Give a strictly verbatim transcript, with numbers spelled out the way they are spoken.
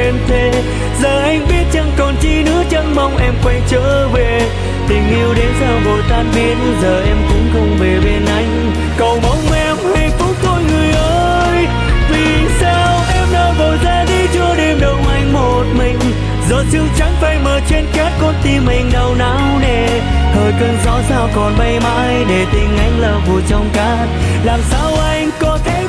em thề. Giờ anh biết chẳng còn chi nữa, chẳng mong em quay trở về. Tình yêu đến sao vội tan biến, giờ em cũng không về bên anh. Cầu mong em hạnh phúc thôi người ơi. Vì sao em đã vội ra đi cho đêm đông anh một mình. Giọt sương trắng phai mờ trên cát, con tim anh đau não nề. Hơi cơn gió sao còn bay mãi, để tình anh lờ vùi trong cát. Làm sao anh có thể